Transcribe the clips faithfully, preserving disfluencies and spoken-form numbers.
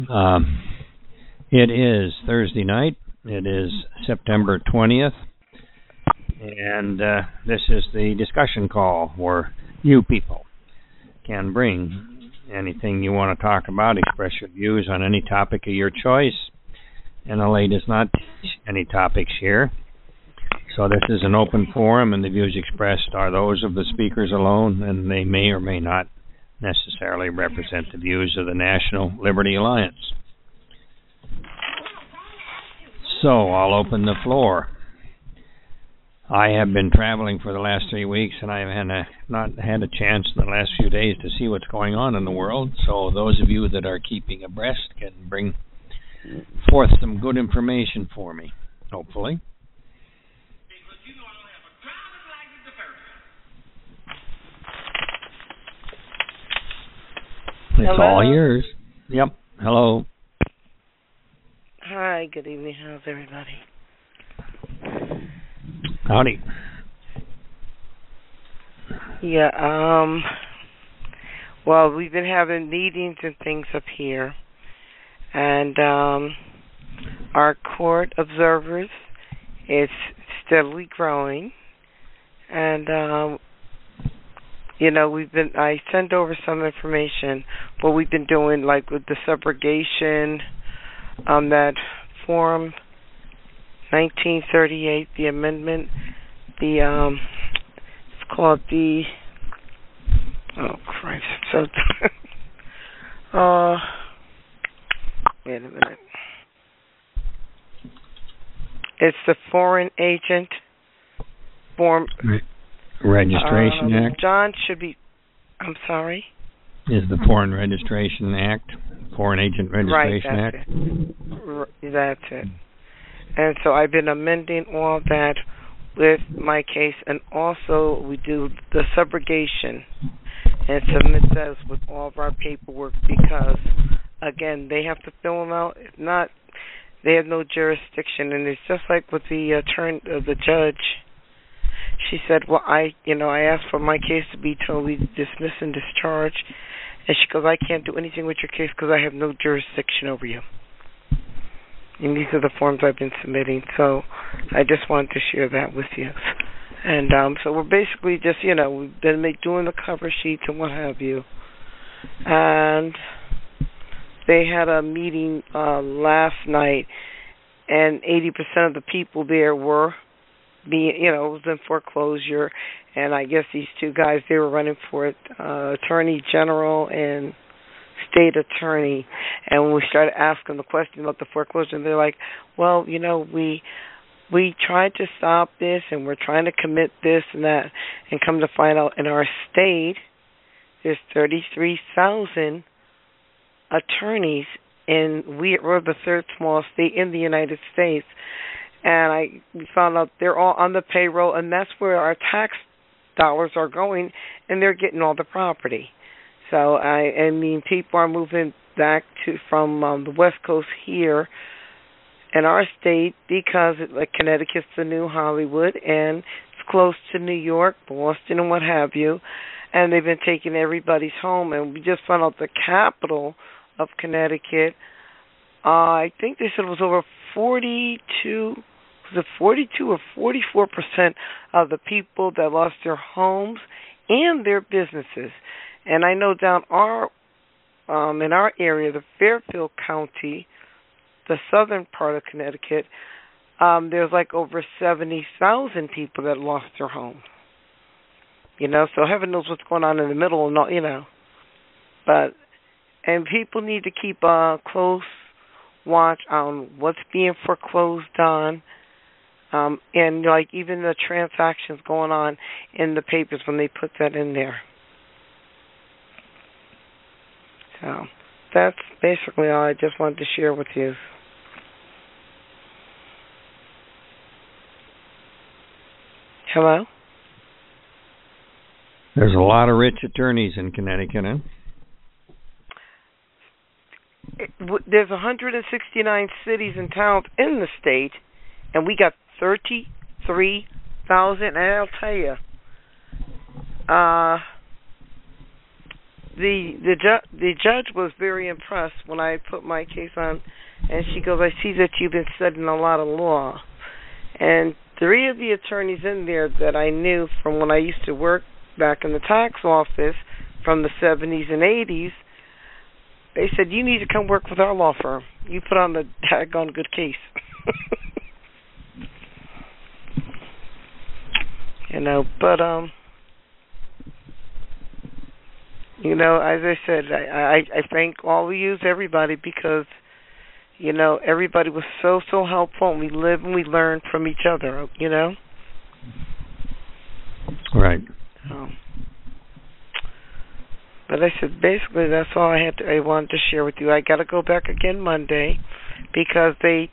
Um, it is Thursday night. It is September twentieth. And uh, this is the discussion call where you people can bring anything you want to talk about, express your views on any topic of your choice. N L A does not teach any topics here. So this is an open forum, and the views expressed are those of the speakers alone, and they may or may not necessarily represent the views of the National Liberty Alliance. So I'll open the floor. I have been traveling for the last three weeks, and I have had a, not had a chance in the last few days to see what's going on in the world. So those of you that are keeping abreast can bring forth some good information for me, hopefully. It's Hello? all yours. Yep. Hello. Hi, good evening. How's everybody? Howdy. Yeah, um, well, we've been having meetings and things up here, and um, our court observers is steadily growing, and um, you know, we've been, I sent over some information, what we've been doing, like with the subrogation, um, that Form nineteen thirty-eight, the amendment, the, um, it's called the, oh, Christ, so, uh, wait a minute. It's the Foreign Agent Form. Right. Registration um, Act? John should be, I'm sorry? Is the Foreign Registration Act, Foreign Agent Registration right, that's Act? It. That's it. And so I've been amending all that with my case, and also we do the subrogation and submit those with all of our paperwork because, again, they have to fill them out. If not, they have no jurisdiction, and it's just like with the attorney, uh, the judge. She said, well, I, you know, I asked for my case to be totally dismissed and discharged. And she goes, I can't do anything with your case because I have no jurisdiction over you. And these are the forms I've been submitting. So I just wanted to share that with you. And um, so we're basically just, you know, we've been make, doing the cover sheets and what have you. And they had a meeting uh, last night, and eighty percent of the people there were Be you know, it was in foreclosure, and I guess these two guys, they were running for it, uh, attorney general and state attorney. And when we started asking the question about the foreclosure, they're like, well, you know, we we tried to stop this, and we're trying to commit this and that, and come to find out in our state, there's thirty-three thousand attorneys, and we, we're the third smallest state in the United States. And I we found out they're all on the payroll, and that's where our tax dollars are going, and they're getting all the property. So I, I mean, people are moving back to from um, the West Coast here in our state because like Connecticut's the new Hollywood, and it's close to New York, Boston, and what have you. And they've been taking everybody's home, and we just found out the capital of Connecticut. Uh, I think they said it was over forty-two. Was it forty-two or forty-four percent of the people that lost their homes and their businesses? And I know down our um, in our area, the Fairfield County, the southern part of Connecticut, um, there's like over seventy thousand people that lost their home. You know, so heaven knows what's going on in the middle, and all, you know. But and people need to keep a close watch on what's being foreclosed on, um, and like even the transactions going on in the papers when they put that in there. So that's basically all I just wanted to share with you. Hello? There's a lot of rich attorneys in Connecticut, huh? There's one hundred sixty-nine cities and towns in the state, and we got thirty-three thousand. And I'll tell you, uh, the the ju- the judge was very impressed when I put my case on, and she goes, "I see that you've been studying a lot of law." And three of the attorneys in there that I knew from when I used to work back in the tax office from the seventies and eighties, they said, "You need to come work with our law firm. You put on the daggone good case." You know, but um. You know, as I said, I, I, I thank all of you, everybody, because, you know, everybody was so, so helpful, and we live and we learn from each other, you know? Right. So, but I said, basically, that's all I had to, I wanted to share with you. I got to go back again Monday because they,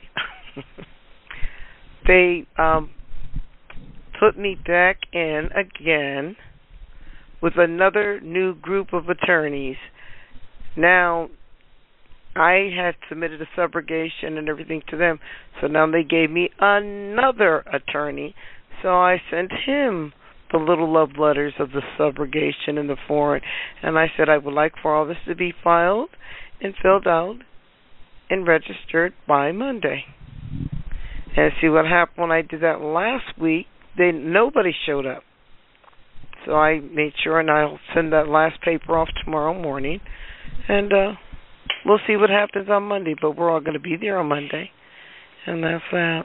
they um, put me back in again with another new group of attorneys. Now, I had submitted a subrogation and everything to them, so now they gave me another attorney, so I sent him the little love letters of the subrogation and the foreign, and I said I would like for all this to be filed and filled out and registered by Monday. And see what happened when I did that last week, they nobody showed up. So I made sure, and I'll send that last paper off tomorrow morning, and uh, we'll see what happens on Monday. But we're all going to be there on Monday, and that's that.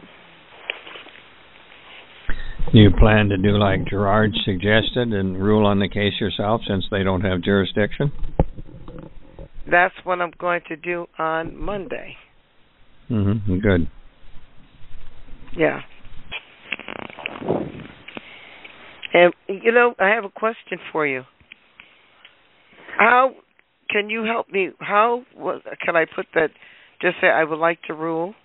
Do you plan to do like Gerard suggested and rule on the case yourself since they don't have jurisdiction? That's what I'm going to do on Monday. Mm-hmm. Good. Yeah. And, you know, I have a question for you. How can you help me? How what, can I put that, just say I would like to rule?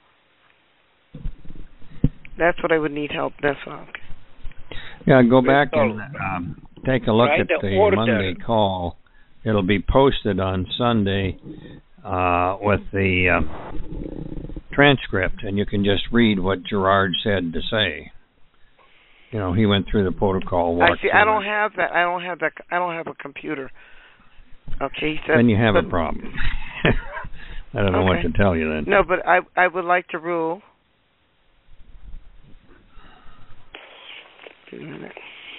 That's what I would need help. That's all. Okay. Yeah, go back and um, take a look at the Monday call. It'll be posted on Sunday uh, with the uh, transcript, and you can just read what Gerard said to say. You know, he went through the protocol. I see. I don't have that. I don't have that. I don't have a computer. Okay. He said, then you have but, a problem. I don't know okay. what to tell you then. No, but I I would like to rule. Wait a minute.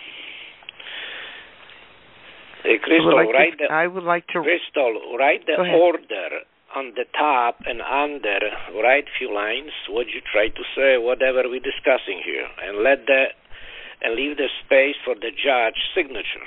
Hey, Crystal, I like write to, the I would like to. Crystal, write the order on the top and under. Write few lines. What you try to say, whatever we're discussing here, and let the and leave the space for the judge signature.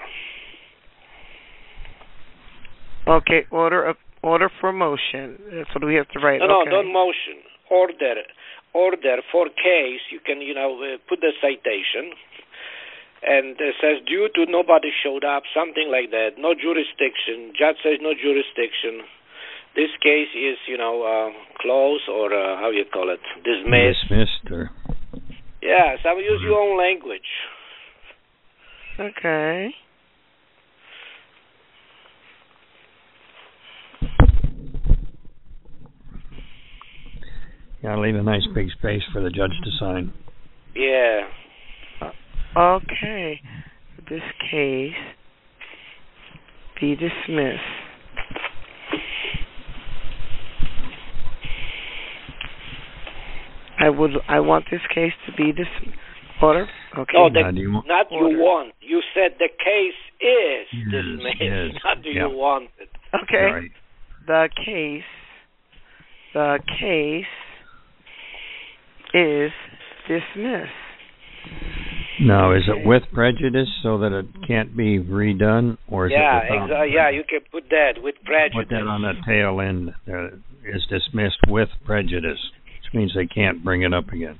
Okay, order of order for motion. That's what we have to write. No, okay. no, don't motion. Order, order for case. You can, you know, uh, put the citation, and it says due to nobody showed up, something like that. No jurisdiction. Judge says no jurisdiction. This case is, you know, uh, closed or uh, how you call it, dismissed. Dismissed or. Yeah, so use your own language. Okay. Yeah, leave a nice big space for the judge to sign. Yeah. Uh, okay. This case be dismissed. I would. I want this case to be dismissed. Order. Okay. No, the, you want, not order. you want. You said the case is yes, dismissed. Yes. Not do yeah. you want it. Okay. Right. The case. The case is dismissed. Now, is it with prejudice so that it can't be redone, or is yeah, it without? Exa- yeah, you can put that with prejudice. Put that on the tail end. Uh, is dismissed with prejudice, which means they can't bring it up again.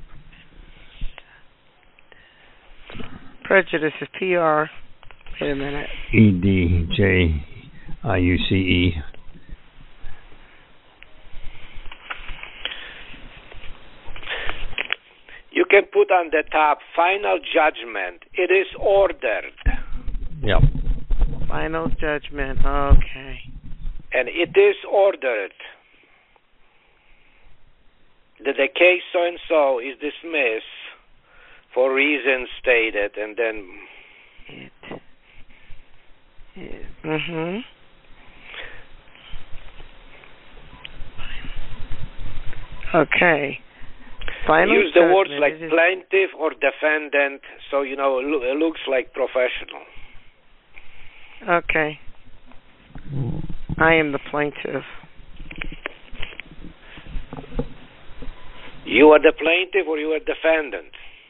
Prejudice is P R. Wait a minute. E D J I U C E. You can put on the top final judgment. It is ordered. Yep. Final judgment. Okay. And it is ordered that the case so and so is dismissed for reasons stated, and then It. it mhm. Okay. Final Use the words judgment. like It is- plaintiff or defendant, so you know it, loo- it looks like professional. Okay. I am the plaintiff. You are the plaintiff or you are defendant?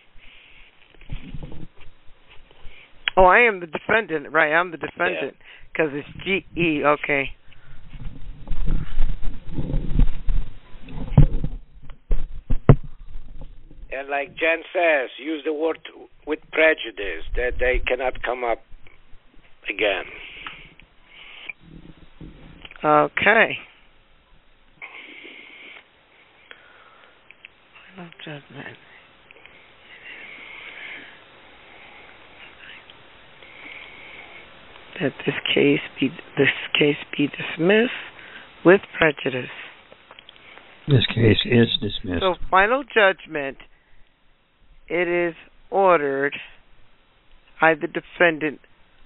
Oh, I am the defendant. Right, I'm the defendant because it's G E. Okay. And like Jen says, use the word with prejudice, that they cannot come up again. Okay. Final judgment. That this case be this case be dismissed with prejudice. This case is dismissed. So, final judgment. It is ordered. I, the defendant,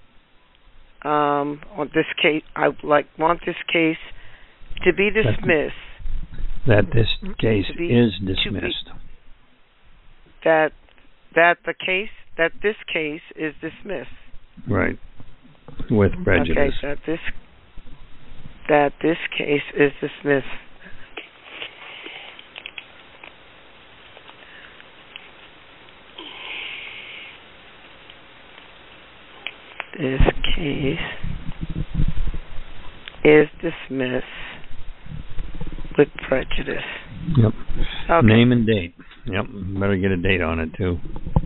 um, on this case, I would like want this case to be dismissed. That this case To be- is to be- dismissed. That that the case that this case is dismissed. Right. With prejudice. Okay, that this that this case is dismissed. This case is dismissed with prejudice. Yep. Okay. Name and date. Yep. Better get a date on it too.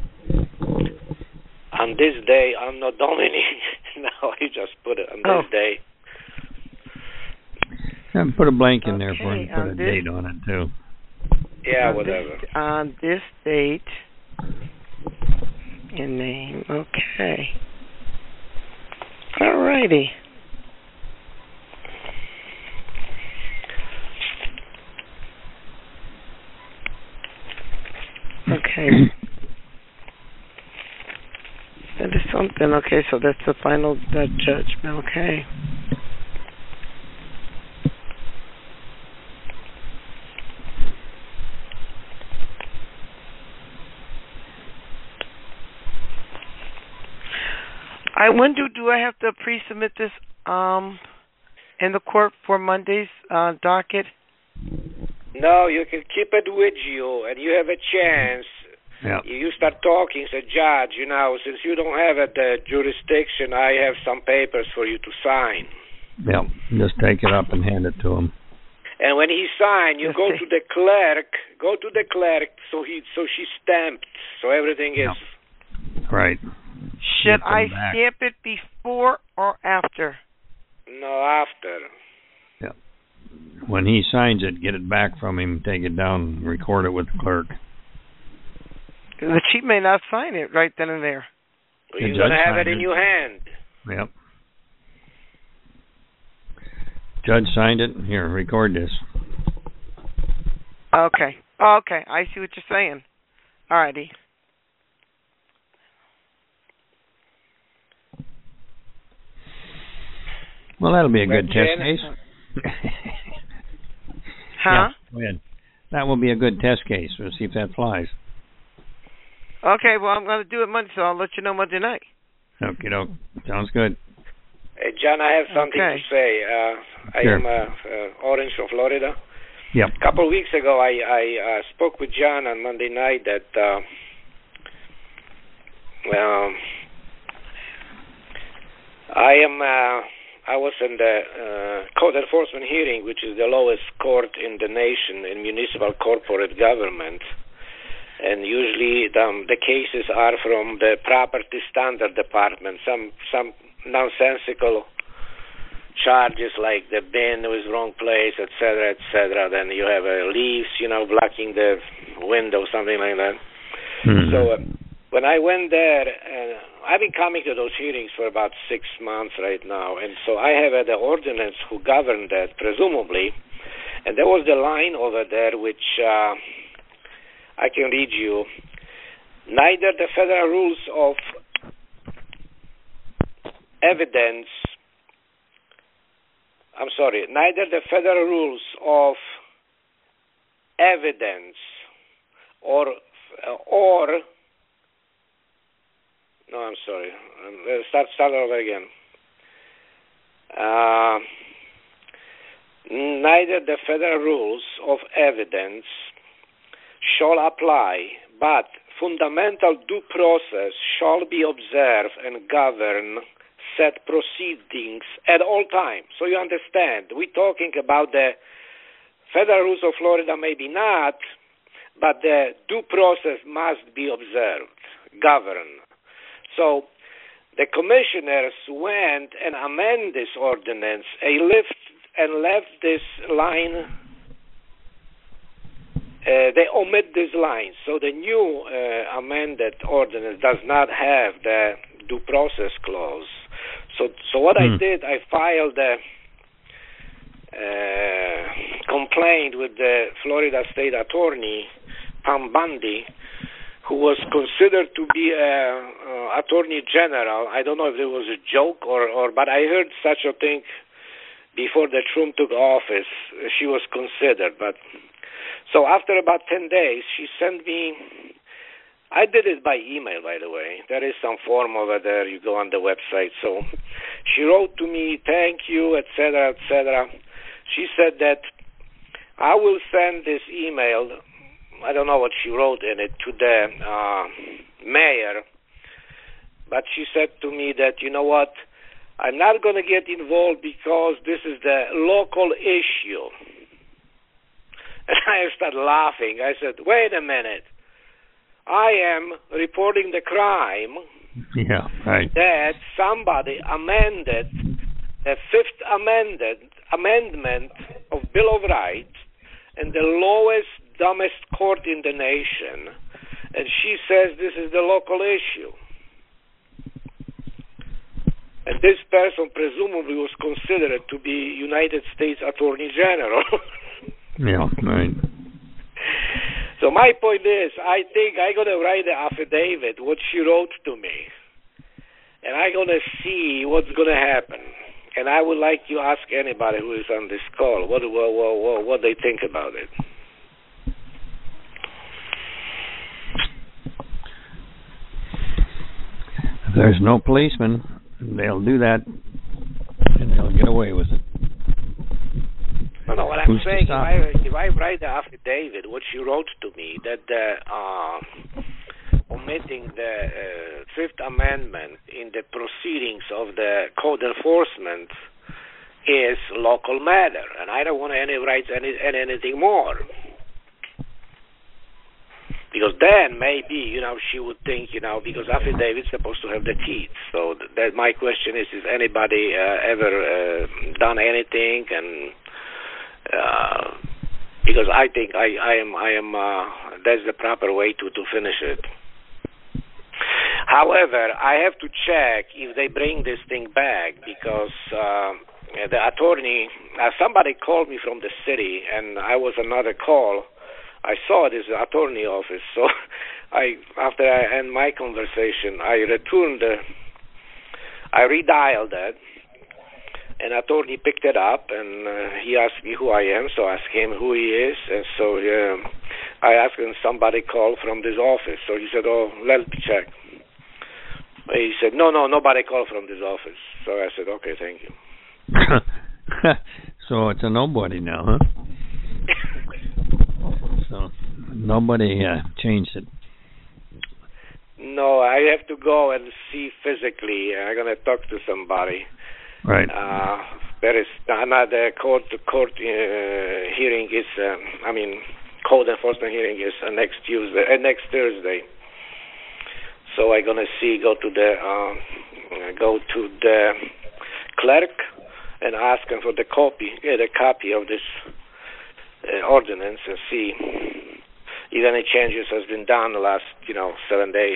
On this day, I'm not Dominic. No, he just put it on Oh. this day. And put a blank in there for Okay, him. Put on a this- date on it too. Yeah, on whatever. This, on this date and name. Okay. Alrighty. Okay. That is something. Okay, so that's the final that judgment. Okay. I wonder, do I have to pre-submit this um in the court for Monday's uh, docket? No, you can keep it with you, and you have a chance. Yeah. You start talking, say, Judge, you know, since you don't have a the jurisdiction, I have some papers for you to sign. Yeah. Just take it up and hand it to him. And when he signs, you Just go take- to the clerk, go to the clerk, so he, so she stamped, so everything is. Right. Should Get them I back. stamp it before or after? No, after. When he signs it, get it back from him, take it down, record it with the clerk. The chief may not sign it right then and there. The You're judge going to have signed it in it. your hand. Yep. Judge signed it. Here, record this. Okay. Oh, okay. I see what you're saying. Alrighty. Well, that'll be a Well, good test Jan- case. Huh? Yeah, go ahead. That will be a good test case. We'll see if that flies. Okay, well, I'm going to do it Monday, so I'll let you know Monday night. Okie doke. Sounds good. Hey, John, I have something Okay. to say. Uh, I Sure. am uh, uh, Orange from Florida. Yep. A couple of weeks ago, I, I uh, spoke with John on Monday night that, uh, well, I am, uh, I was in the uh, code enforcement hearing, which is the lowest court in the nation in municipal corporate government. And usually the, the cases are from the property standard department, some some nonsensical charges like the bin was wrong place, et cetera, et cetera. Then you have a leaves, you know, blocking the window, something like that. Mhm. So uh, when I went there, uh, I've been coming to those hearings for about six months right now, and so I have uh, the ordinance who govern that, presumably, and there was the line over there which uh, I can read you. Neither the federal rules of evidence, I'm sorry, neither the federal rules of evidence or or no, I'm sorry. Let's start start over again. Uh, neither the federal rules of evidence shall apply, but fundamental due process shall be observed and govern said proceedings at all times. So you understand, we're talking about the federal rules of Florida, maybe not, but the due process must be observed, governed. So the commissioners went and amended this ordinance and left, and left this line. Uh, they omit this line. So the new uh, amended ordinance does not have the due process clause. So, so what hmm. I did, I filed a uh, complaint with the Florida State Attorney, Pam Bundy, who was considered to be a uh, Attorney General. I don't know if it was a joke or, or, but I heard such a thing before that Trump took office. She was considered, but so after about ten days, she sent me. I did it by email, by the way. There is some form over there. You go on the website. So she wrote to me, thank you, et cetera, et cetera. She said that I will send this email, I don't know what she wrote in it, to the uh, mayor. But she said to me that, you know what, I'm not going to get involved because this is the local issue. And I started laughing. I said, wait a minute. I am reporting the crime yeah, right. that somebody amended the Fifth Amendment, amendment of Bill of Rights in the lowest, dumbest court in the nation, and she says this is the local issue. And this person presumably was considered to be United States Attorney General. yeah, right. So my point is, I think I'm going to write the affidavit, what she wrote to me, and I'm going to see what's going to happen. And I would like you to ask anybody who is on this call what, what, what, what they think about it. If there's no policeman, they'll do that, and they'll get away with it. No, no, what I'm Who's saying, if I, if I write the affidavit, what she wrote to me, that the uh, omitting the uh, Fifth Amendment in the proceedings of the code enforcement is local matter, and I don't want any rights any, any anything more. Because then maybe, you know, she would think, you know, because affidavit's supposed to have the teeth. So that my question is, has anybody uh, ever uh, done anything? And Uh, because I think I, I am I am uh, that's the proper way to, to finish it. However, I have to check if they bring this thing back because uh, the attorney, uh, somebody called me from the city, and I was another call. I saw this attorney office, so I after I end my conversation, I returned the, I redialed that. An attorney picked it up, and uh, he asked me who I am, so I asked him who he is, and so um, I asked him somebody called from this office. So he said, oh, let me check. He said, no, no, nobody called from this office. So I said, okay, thank you. So it's a nobody now, huh? So nobody uh, changed it. No, I have to go and see physically. I'm going to talk to somebody. Right. Uh, there is another court court uh, hearing is, um, I mean, code enforcement hearing is uh, next Tuesday, uh, next Thursday. So I'm gonna see, go to the, uh, go to the clerk and ask him for the copy, get a copy of this uh, ordinance and see if any changes has been done the last, you know, seven days.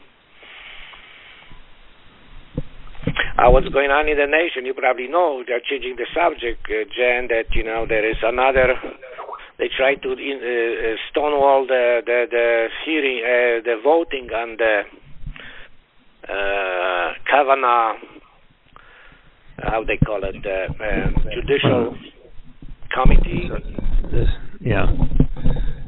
Uh, what's going on in the nation? You probably know they're changing the subject, uh, Jen. That you know there is another. They try to in, uh, stonewall the the, the hearing, uh, the voting on the uh, Kavanaugh. How they call it, the uh, judicial committee. This, yeah.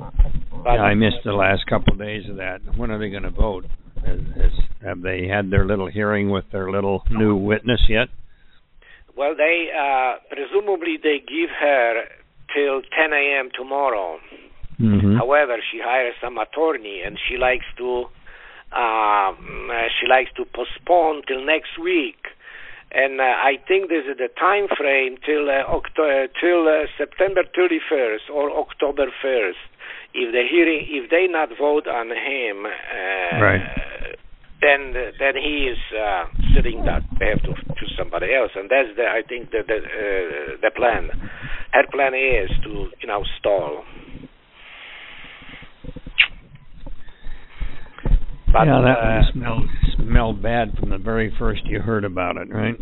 But yeah, I missed the last couple of days of that. When are they going to vote? Has, has, have they had their little hearing with their little new witness yet? Well, they uh, presumably they give her till ten a.m. tomorrow. Mm-hmm. However, she hires some attorney, and she likes to uh, she likes to postpone till next week. And uh, I think this is the time frame till uh, October, till uh, September thirty-first or October first. If the hearing, if they not vote on him, uh, right. then then he is uh, sitting duck. They have to choose somebody else, and that's the I think the the, uh, the plan. Her plan is to you know stall. But, yeah, that uh, one smelled smelled bad from the very first you heard about it, right?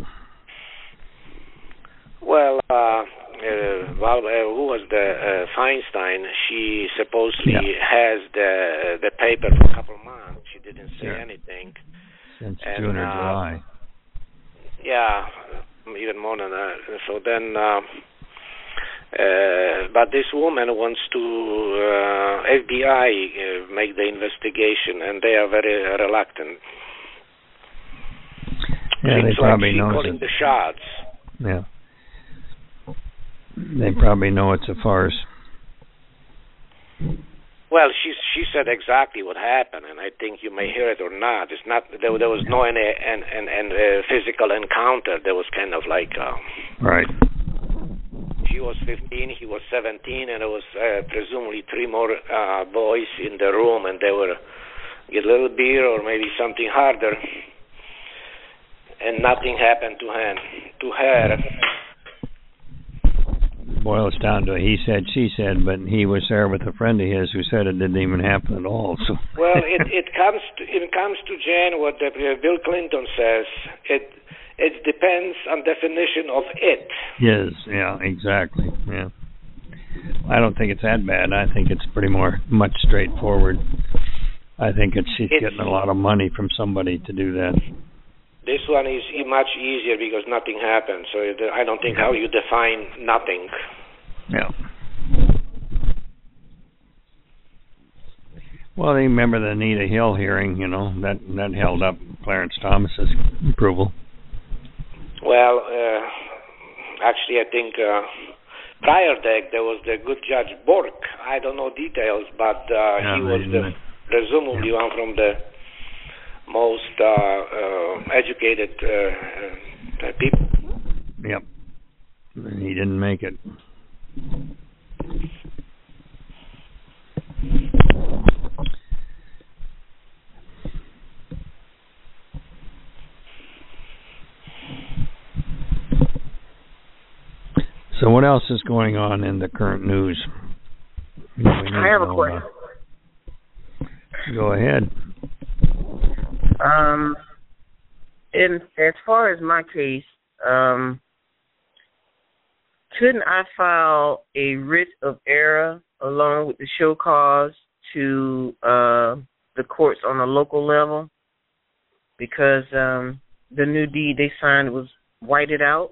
Well, uh, uh, well, uh, who was the uh, Feinstein? She supposedly yeah. has the the paper for a couple of months. She didn't say sure. anything since and, June or uh, July. Yeah, even more than that. So then, uh, uh, but this woman wants to uh, F B I uh, make the investigation, and they are very reluctant. Yeah, Seems they probably like know calling it. the shots. Yeah. They probably know it's a farce. Well, she she said exactly what happened, and I think you may hear it or not. It's not there. There was no any and and and uh, physical encounter. There was kind of like uh, right. She was fifteen, he was seventeen, and there was uh, presumably three more uh, boys in the room, and they were get a little beer or maybe something harder, and nothing happened to him to her. Boils down to he said, she said, but he was there with a friend of his who said it didn't even happen at all. So well, it it comes to it comes to Jan what the, uh, Bill Clinton says. It it depends on definition of it. Yes, yeah, exactly. Yeah, I don't think it's that bad. I think it's pretty more much straightforward. I think it's she's it's, getting a lot of money from somebody to do that. This one is much easier because nothing happened. So I don't think how you define nothing. Yeah. Well, they remember the Anita Hill hearing, you know, that that held up Clarence Thomas's approval. Well, uh, actually, I think uh, prior that there was the good Judge Bork. I don't know details, but uh, yeah, he was the presumably yeah. one from the most uh, uh, educated uh, uh, people. Yep. He didn't make it. So what else is going on in the current news? I have a question. Go ahead. Um, in as far as my case, um, couldn't I file a writ of error along with the show cause to uh, the courts on a local level? Because um, the new deed they signed was whited out.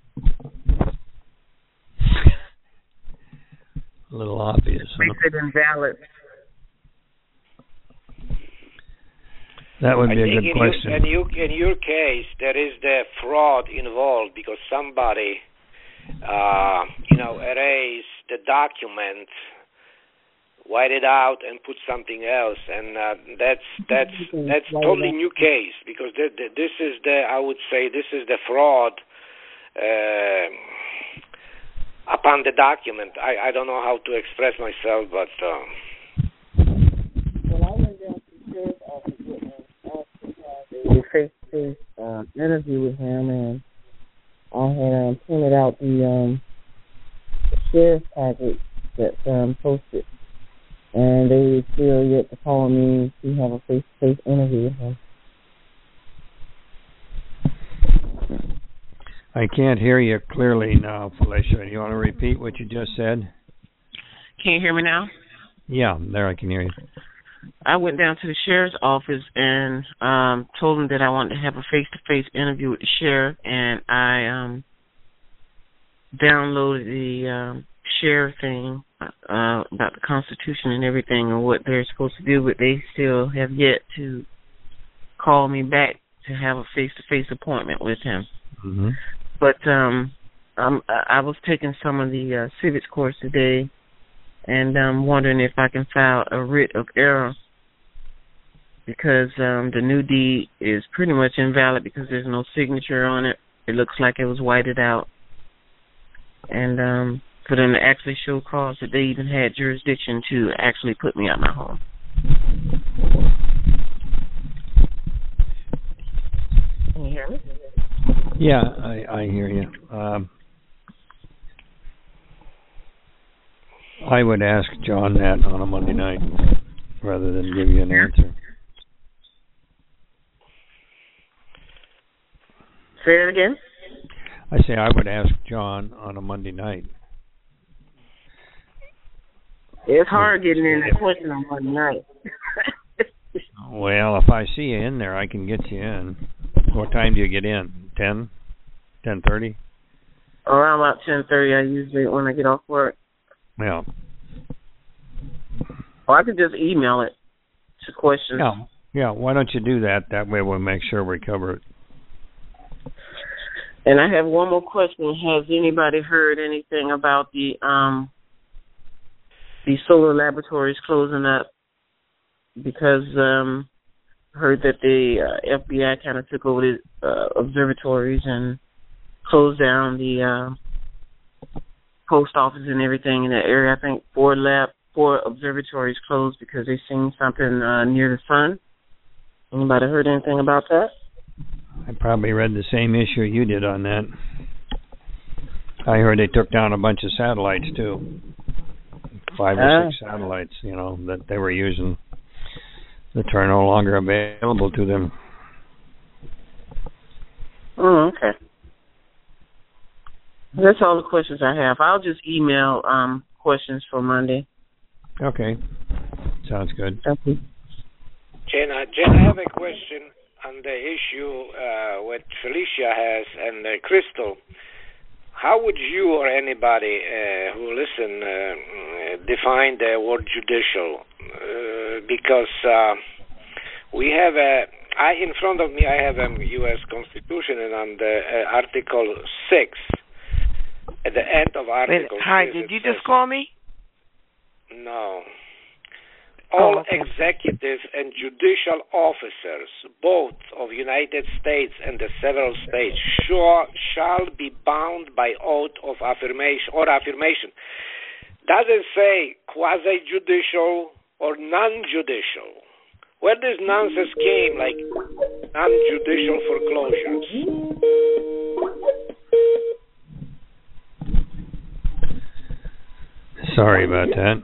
A little obvious. Makes it invalid. That would be I a think good in question. Your, in, you, in your case, there is the fraud involved because somebody, uh, you know, erased the document, white it out, and put something else, and uh, that's that's that's totally new case because the, the, this is the I would say this is the fraud uh, upon the document. I, I don't know how to express myself, but. Uh, a face-to-face uh, interview with him, and I had um, printed out the um, sheriff's package that's um, posted, and they still yet to call me to have a face-to-face interview with him. I can't hear you clearly now, Felicia. You want to repeat what you just said? Can you hear me now? Yeah, there I can hear you. I went down to the sheriff's office and um, told him that I wanted to have a face-to-face interview with the sheriff, and I um, downloaded the um, sheriff thing, uh, about the Constitution and everything and what they're supposed to do, but they still have yet to call me back to have a face-to-face appointment with him. Mm-hmm. But um, I'm, I was taking some of the uh, civics course today, and I'm wondering if I can file a writ of error because um, the new deed is pretty much invalid because there's no signature on it. It looks like it was whited out. And um, for them to actually show cause that they even had jurisdiction to actually put me out my home. Can you hear me? Yeah, I, I hear you. Um, I would ask John that on a Monday night rather than give you an answer. Say it again? I say I would ask John on a Monday night. It's hard getting in the question on Monday night. Well, if I see you in there, I can get you in. What time do you get in? ten? ten thirty? Around about ten thirty, I usually, when I get off work. Yeah. Or I could just email it to questions. Yeah, yeah. Why don't you do that? That way we'll make sure we cover it. And I have one more question. Has anybody heard anything about the um the solar laboratories closing up? Because um heard that the uh, F B I kind of took over the uh, observatories and closed down the uh, post office and everything in that area. I think four lab, four observatories closed because they seen something uh, near the sun. Anybody heard anything about that? I probably read the same issue you did on that. I heard they took down a bunch of satellites too, five or uh, six satellites, you know, that they were using that are no longer available to them. Oh, okay. That's all the questions I have. I'll just email um, questions for Monday. Okay. Sounds good. Thank you. Jenna, Jenna, I have a question on the issue uh, what Felicia has and uh, Crystal. How would you or anybody uh, who listen uh, define the word judicial? Uh, because uh, we have a, I in front of me I have a U S Constitution, and on the uh, Article six, at the end of Article Wait, hi, six, did you says, just call me? No. All oh, okay. executive and judicial officers, both of United States and the several states, shall, shall be bound by oath of affirmation or affirmation. Does it say quasi-judicial or non-judicial? Where this nonsense came, like non-judicial foreclosures? Sorry about that.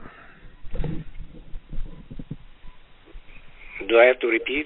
Do I have to repeat?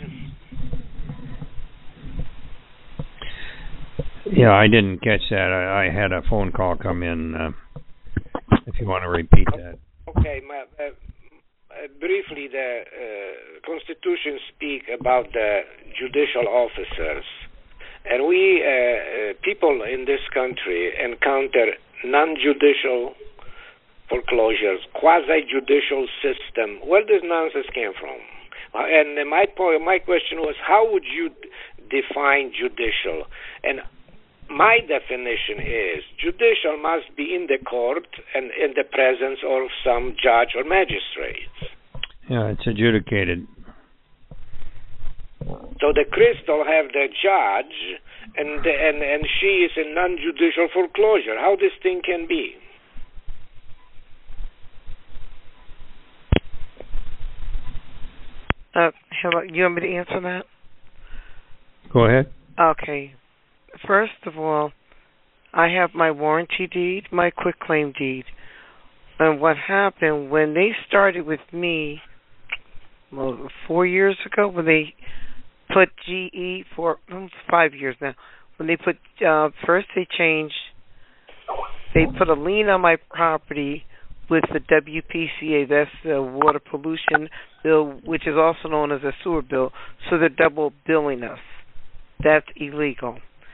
Yeah, I didn't catch that. I, I had a phone call come in. Uh, if you want to repeat that. Okay. My, uh, uh, briefly, the uh, Constitution speak about the judicial officers. And we, uh, uh, people in this country, encounter non-judicial foreclosures, quasi-judicial system. Where does nonsense came from? And my point, my question was, how would you define judicial? And my definition is, judicial must be in the court and in the presence of some judge or magistrate. Yeah, it's adjudicated. So the Crystal have the judge, and and and she is in non-judicial foreclosure. How this thing can be? Uh, hello, you want me to answer that? Go ahead. Okay. First of all, I have my warranty deed, my quitclaim deed. And what happened when they started with me, well, four years ago, when they put G E, for five years now, when they put, uh, first they changed, they put a lien on my property with the W P C A, that's the water pollution bill, which is also known as a sewer bill, so they're double billing us. That's illegal.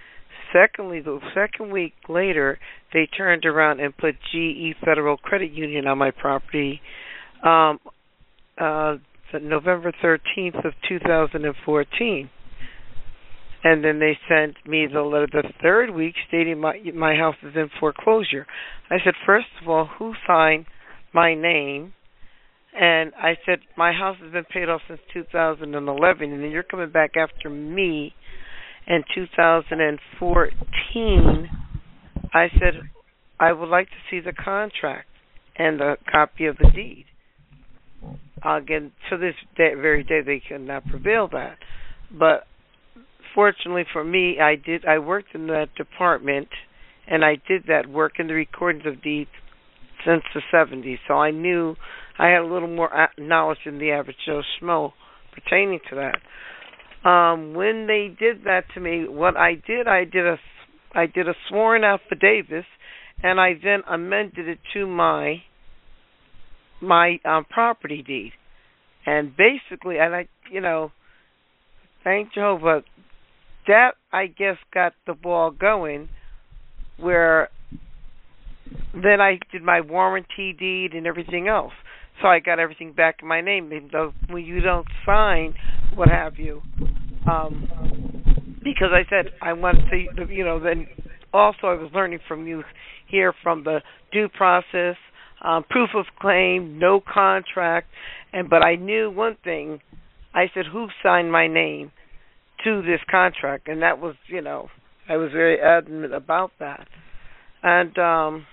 secondly, the second week later, they turned around and put G E Federal Credit Union on my property. Um, uh, November thirteenth of two thousand fourteen. And then they sent me the letter the third week stating my my house is in foreclosure. I said, first of all, who signed my name? And I said, my house has been paid off since two thousand eleven, and then you're coming back after me in two thousand fourteen. I said, I would like to see the contract and the copy of the deed. Again, to this day, very day, they cannot prevail that. But fortunately for me, I did. I worked in that department, and I did that work in the recordings of deeds since the seventies. So I knew I had a little more knowledge than the average Joe Schmo pertaining to that. Um, when they did that to me, what I did, I did a, I did a sworn affidavit, and I then amended it to my my um, property deed. And basically, and I, you know, thank Jehovah, that, I guess, got the ball going, where then I did my warranty deed and everything else. So I got everything back in my name. Even though when you don't sign, what have you, um, because I said I wanted to, you know, then also I was learning from you here from the due process, um, proof of claim, no contract, and but I knew one thing. I said, who signed my name to this contract? And that was, you know, I was very adamant about that. And um,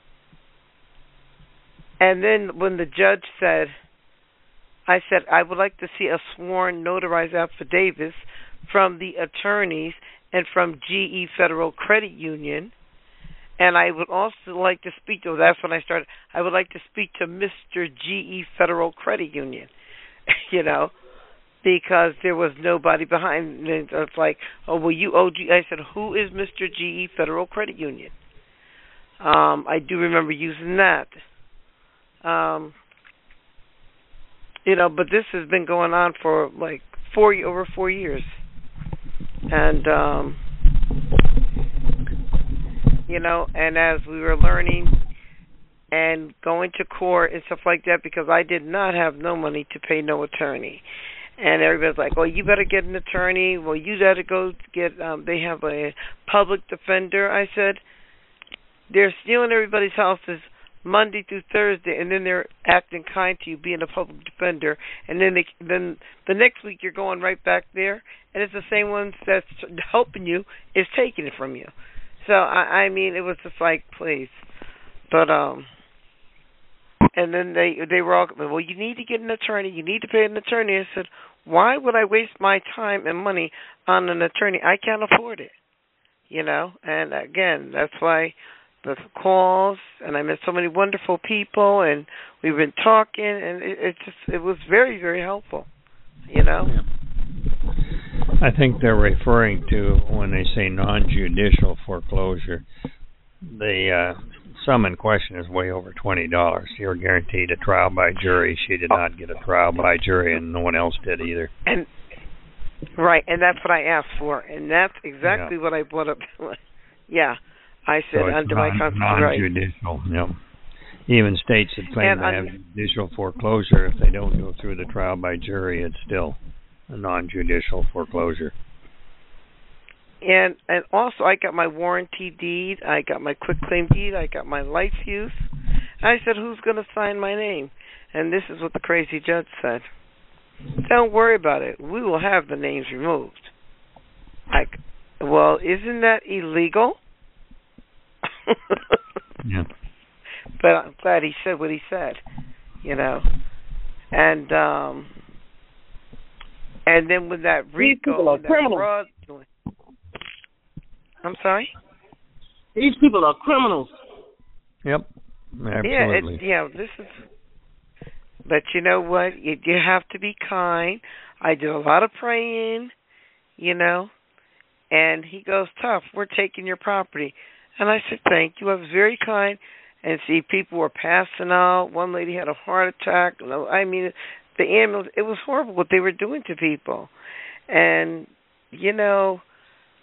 and then when the judge said, I said, I would like to see a sworn notarized affidavit from the attorneys and from G E Federal Credit Union. And I would also like to speak to, that's when I started, I would like to speak to Mister G E Federal Credit Union, you know, because there was nobody behind me. It's like, oh, well, you owe G. I said, who is Mister G E Federal Credit Union? Um, I do remember using that. Um, you know, but this has been going on for like four, over four years. And, um, you know, and as we were learning and going to court and stuff like that, because I did not have no money to pay no attorney. And everybody's like, well, you better get an attorney. Well, you got to go get, um, they have a public defender. I said, they're stealing everybody's houses Monday through Thursday, and then they're acting kind to you, being a public defender. And then they, then the next week you're going right back there, and it's the same one that's helping you is taking it from you. So, I, I mean, it was just like, please. But, um, and then they they were all, well, you need to get an attorney. You need to pay an attorney. I said, why would I waste my time and money on an attorney? I can't afford it, you know. And, again, that's why the calls, and I met so many wonderful people, and we've been talking, and it, it just, it was very, very helpful, you know. Yeah. I think they're referring to, when they say non-judicial foreclosure, the uh, sum in question is way over twenty dollars. You're guaranteed a trial by jury. She did not get a trial by jury, and no one else did either. And right, and that's what I asked for, and that's exactly yeah. what I brought up. Yeah, I said so under non, my constitution. Non-judicial, right. Yeah. Even states that claim and they have judicial foreclosure, if they don't go through the trial by jury, it's still a non-judicial foreclosure. And and also, I got my warranty deed, I got my quitclaim deed, I got my life use. I said, who's going to sign my name? And this is what the crazy judge said. Don't worry about it. We will have the names removed. Like, well, isn't that illegal? Yeah. But I'm glad he said what he said, you know. And um, and then with that RICO, that fraud, I'm sorry? These people are criminals. Yep, absolutely. Yeah, it, yeah, this is... But you know what? You, you have to be kind. I did a lot of praying, you know. And he goes, tough, we're taking your property. And I said, thank you. I was very kind. And see, people were passing out. One lady had a heart attack. I mean, the ambulance, it was horrible what they were doing to people. And, you know...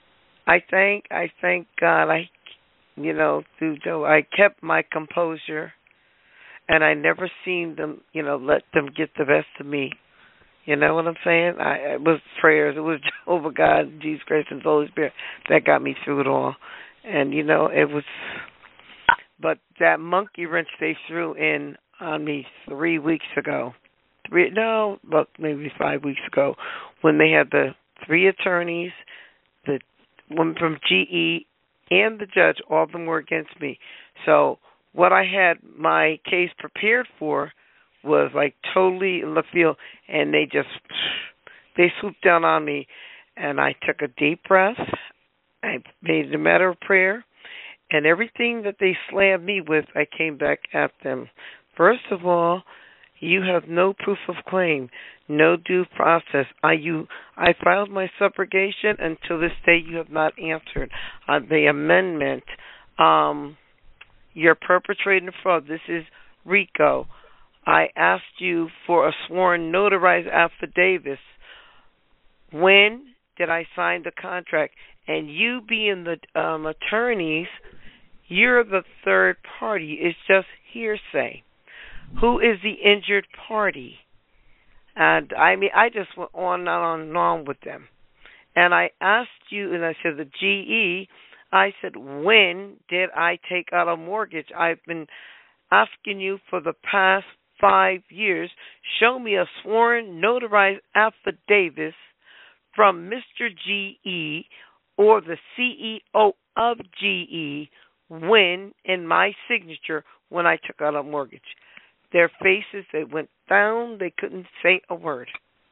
I thank I thank God. I, you know, through Joe, I kept my composure, and I never seen them, you know, let them get the best of me. You know what I'm saying? I it was prayers. It was Jehovah God, Jesus Christ, and the Holy Spirit that got me through it all. And you know, it was. But that monkey wrench they threw in on me three weeks ago. Three no, but maybe five weeks ago, when they had the three attorneys, the one from G E, and the judge. All of them were against me. So what I had my case prepared for was like totally in the field, and they just they swooped down on me, and I took a deep breath. I made it a matter of prayer, and everything that they slammed me with, I came back at them. First of all, you have no proof of claim, no due process. I you I filed my subrogation. Until this day, you have not answered uh, the amendment. Um, you're perpetrating fraud. This is RICO. I asked you for a sworn notarized affidavit. When did I sign the contract? And you being the um, attorneys, you're the third party. It's just hearsay. Who is the injured party? And I mean, I just went on and on and on with them. And I asked you, and I said, the G E, I said, when did I take out a mortgage? I've been asking you for the past five years, show me a sworn notarized affidavit from Mister G E or the C E O of G E when, in my signature, when I took out a mortgage. Their faces, they went down, they couldn't say a word.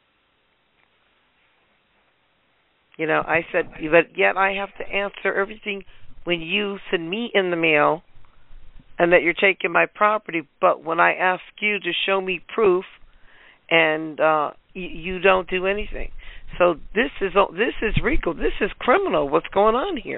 You know, I said, but yet I have to answer everything when you send me in the mail and that you're taking my property, but when I ask you to show me proof, and uh, you, you don't do anything. So this is this is RICO. This is criminal. What's going on here?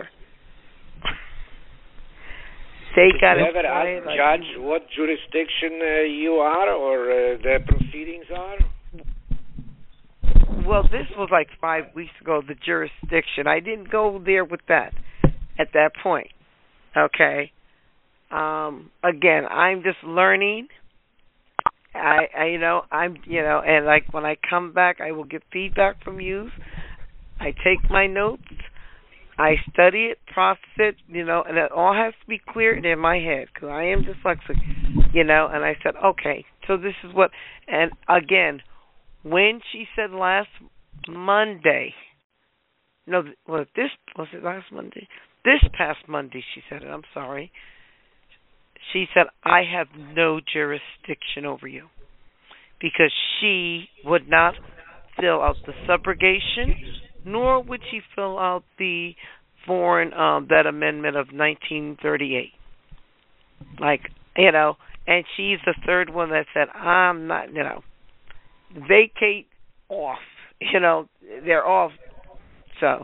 They got to ever ask like, judge what jurisdiction uh, you are or uh, the proceedings are? Well, this was like five weeks ago. The jurisdiction. I didn't go there with that at that point. Okay. Um, again, I'm just learning. I, I, you know, I'm, you know, and like when I come back, I will get feedback from you. I take my notes, I study it, process it, you know, and it all has to be clear in my head because I am dyslexic, you know. And I said, okay, so this is what. And again, when she said last Monday, no, was this was it last Monday? This past Monday, she said it. I'm sorry. She said, I have no jurisdiction over you because she would not fill out the subrogation, nor would she fill out the foreign, um, that amendment of nineteen thirty-eight. Like, you know, and she's the third one that said, I'm not, you know, vacate off. You know, they're off. So,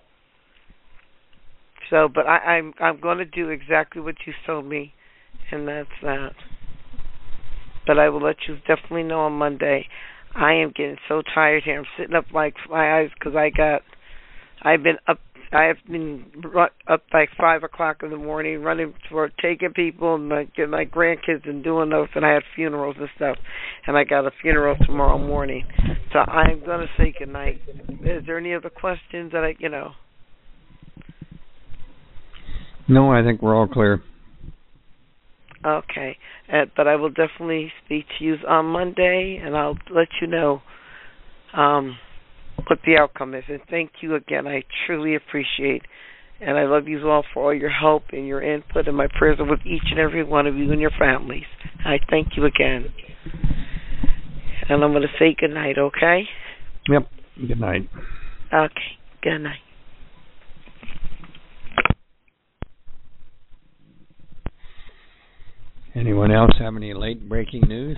so, but I, I'm, I'm going to do exactly what you told me. And that's that. But I will let you definitely know on Monday. I am getting so tired here. I'm sitting up like my eyes because I got. I've been up. I have been up like five o'clock in the morning, running for taking people and my, getting my grandkids and doing those. And I had funerals and stuff. And I got a funeral tomorrow morning. So I'm gonna say goodnight. Is there any other questions that I, you know? No, I think we're all clear. Okay, uh, but I will definitely speak to you on Monday, and I'll let you know um, what the outcome is. And thank you again. I truly appreciate, and I love you all for all your help and your input, and my prayers are with each and every one of you and your families. I thank you again. And I'm going to say good night, okay? Yep, good night. Okay, good night. Anyone else have any late breaking news?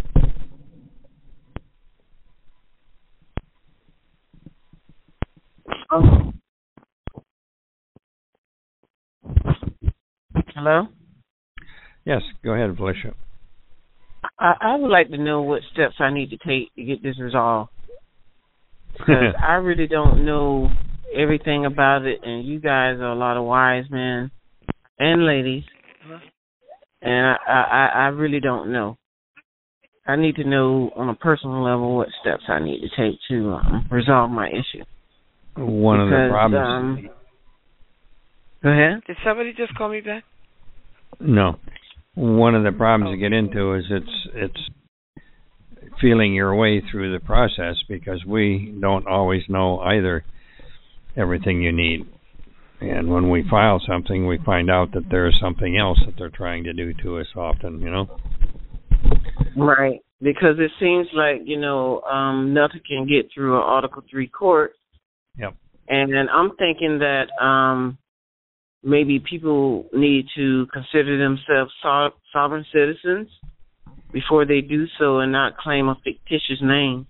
Hello? Yes, go ahead, Felicia. I, I would like to know what steps I need to take to get this resolved. Because I really don't know everything about it, and you guys are a lot of wise men and ladies, and I, I, I really don't know. I need to know on a personal level what steps I need to take to um, resolve my issue. One because, of the problems. Um, go ahead. Did somebody just call me back? No. One of the problems oh. to get into is it's it's feeling your way through the process, because we don't always know either everything you need. And when we file something, we find out that there's something else that they're trying to do to us often, you know? Right, because it seems like, you know, um, nothing can get through an Article three court. Yep. And then I'm thinking that um, maybe people need to consider themselves so- sovereign citizens before they do so, and not claim a fictitious name.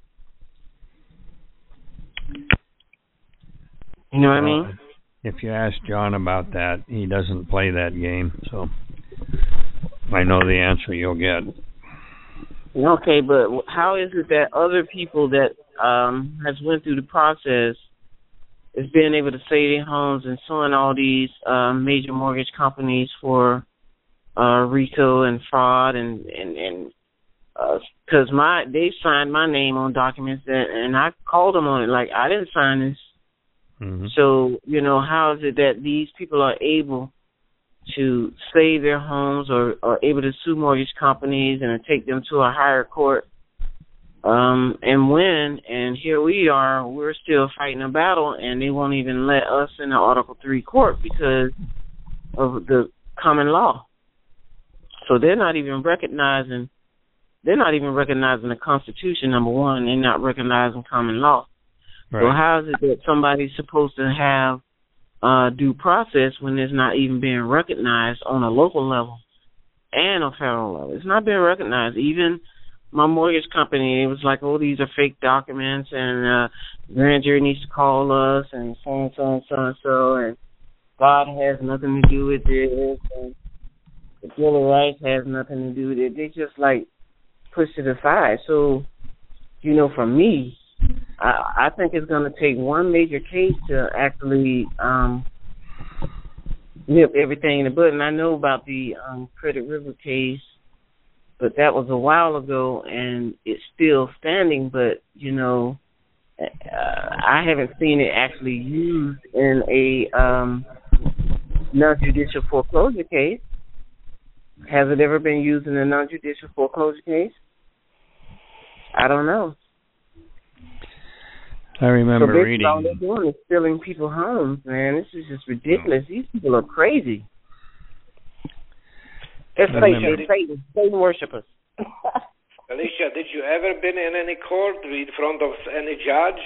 You know what well, I mean? If you ask John about that, he doesn't play that game, so I know the answer you'll get. Okay, but how is it that other people that um, has went through the process is being able to save their homes and suing all these uh, major mortgage companies for uh, RICO and fraud, and and and because uh, my they signed my name on documents that, and I called them on it like I didn't sign this. Mm-hmm. So you know, how is it that these people are able to save their homes, or are able to sue mortgage companies and take them to a higher court um, and win? And here we are, we're still fighting a battle, and they won't even let us in the Article three court because of the common law. So they're not even recognizing, they're not even recognizing the Constitution, number one. They're not recognizing common law. Right. So how is it that somebody's supposed to have uh, due process when it's not even being recognized on a local level and a federal level? It's not being recognized. Even my mortgage company, it was like, oh, these are fake documents, and uh, the grand jury needs to call us, and so and so and so and so, and God has nothing to do with this, and the Bill of Rights has nothing to do with it. They just like push it aside. So, you know, for me, I, I think it's going to take one major case to actually um, nip everything in the bud. And I know about the um, Credit River case, but that was a while ago, and it's still standing. But, you know, uh, I haven't seen it actually used in a um, non-judicial foreclosure case. Has it ever been used in a non-judicial foreclosure case? I don't know. I remember so reading. All they're doing is stealing people's homes, man. This is just ridiculous. These people are crazy. It's Satan, Satan, Satan worshippers. Alicia, did you ever been in any court in front of any judge?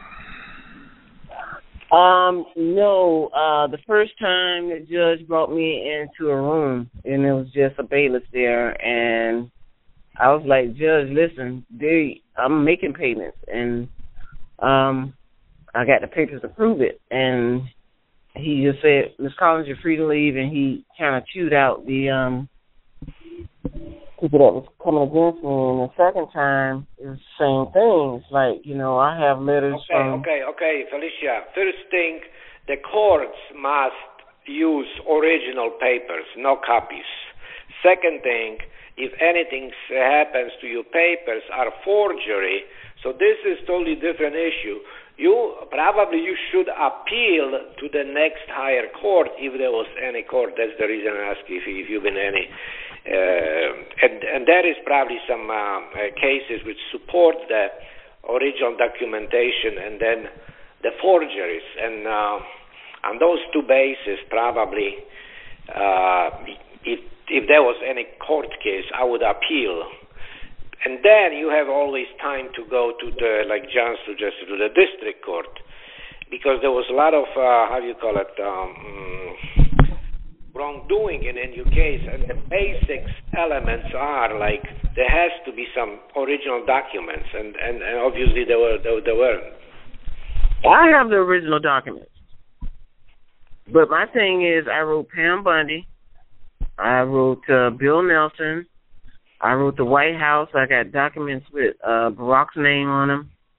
Um, no. Uh, the first time the judge brought me into a room, and there was just a bailiff there, and I was like, Judge, listen, they, I'm making payments, and um, I got the papers to prove it. And he just said, Miz Collins, you're free to leave, and he kind of chewed out the um people that was coming against me. And the second time, it was the same thing. It's like, you know, I have letters okay, from... Okay, okay, Felicia. First thing, the courts must use original papers, no copies. Second thing, if anything happens to your papers are forgery, so this is totally different issue. You probably you should appeal to the next higher court if there was any court. That's the reason I ask if, if you've been any. Uh, and, and there is probably some uh, uh, cases which support the original documentation and then the forgeries. And uh, on those two bases, probably uh, if, if there was any court case, I would appeal. And then you have always time to go to the, like John suggested, to the district court, because there was a lot of, uh, how do you call it, um, wrongdoing in, in your case, and the basic elements are like there has to be some original documents, and, and, and obviously there were there, there weren't. I have the original documents, but my thing is, I wrote Pam Bundy, I wrote uh, Bill Nelson. I wrote the White House. I got documents with uh, Barack's name on them.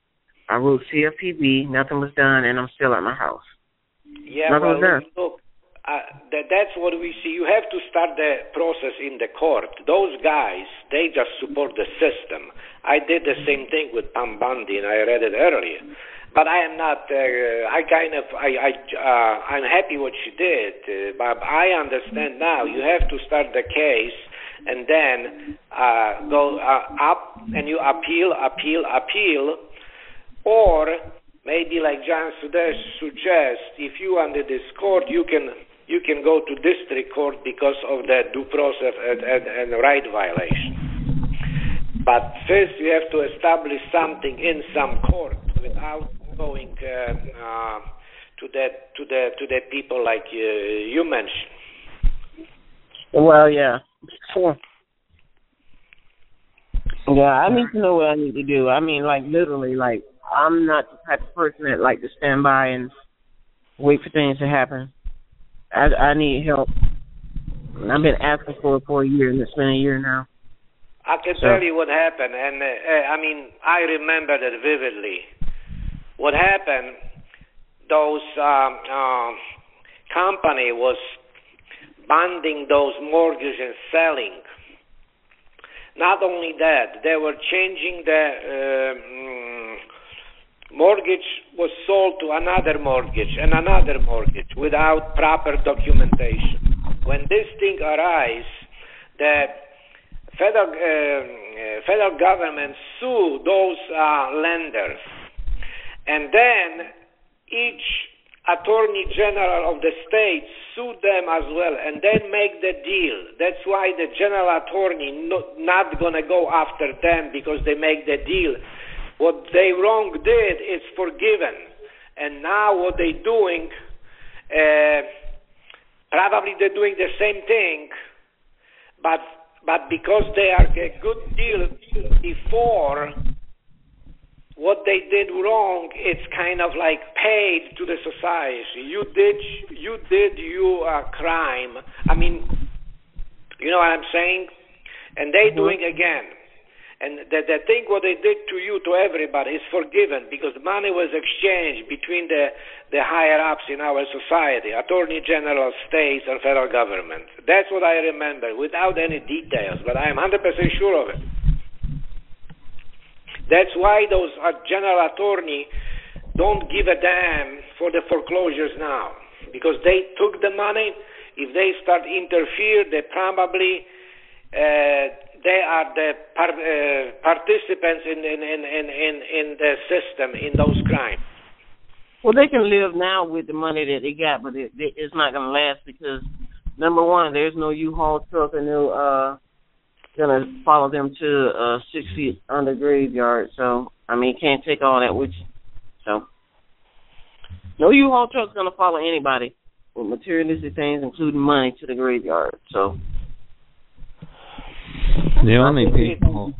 I wrote C F P B. Nothing was done, and I'm still at my house. Yeah, nothing well, was done. look, uh, that, that's what we see. You have to start the process in the court. Those guys, they just support the system. I did the same thing with Pam Bondi, and I read it earlier. But I am not. Uh, I kind of. I. I. Uh, I'm happy what she did. Uh, but I understand now. You have to start the case, and then uh, go uh, up, and you appeal, appeal, appeal, or maybe like John Sudesh suggests, if you under this court, you can you can go to district court because of the due process and, and, and right violation. But first, you have to establish something in some court without going uh, uh, to that to the to the people like uh, you mentioned. Well, yeah, sure. Yeah, I need to know what I need to do. I mean, like literally, like I'm not the type of person that like to stand by and wait for things to happen. I I need help. I've been asking for it for a year, and it's been a year now. I can so. tell you what happened, and uh, I mean, I remember that vividly. What happened, those um, uh, company was bonding those mortgages and selling. Not only that, they were changing the uh, mortgage was sold to another mortgage and another mortgage without proper documentation. When this thing arises, the federal uh, federal government sued those uh, lenders. And then each attorney general of the state sued them as well, and then make the deal. That's why the general attorney no, not going to go after them because they make the deal. What they wrong did is forgiven. And now what they're doing, uh, probably they're doing the same thing, but but because they are a good deal before, what they did wrong, it's kind of like paid to the society. You did, you did you uh, crime. I mean, you know what I'm saying? And they mm-hmm. doing again. And the, the thing what they did to you, to everybody, is forgiven because money was exchanged between the, the higher-ups in our society, attorney general, states, and federal government. That's what I remember, without any details, but I am one hundred percent sure of it. That's why those uh, general attorney don't give a damn for the foreclosures now, because they took the money. If they start interfere, they probably uh, they are the par- uh, participants in in, in, in, in in the system in those crimes. Well, they can live now with the money that they got, but it, it's not going to last because number one, there's no U-Haul truck and no. Uh, Gonna follow them to uh, six feet under graveyard. So I mean, can't take all that with you. So no U-Haul truck's gonna follow anybody with materialistic things, including money, to the graveyard. So the only people,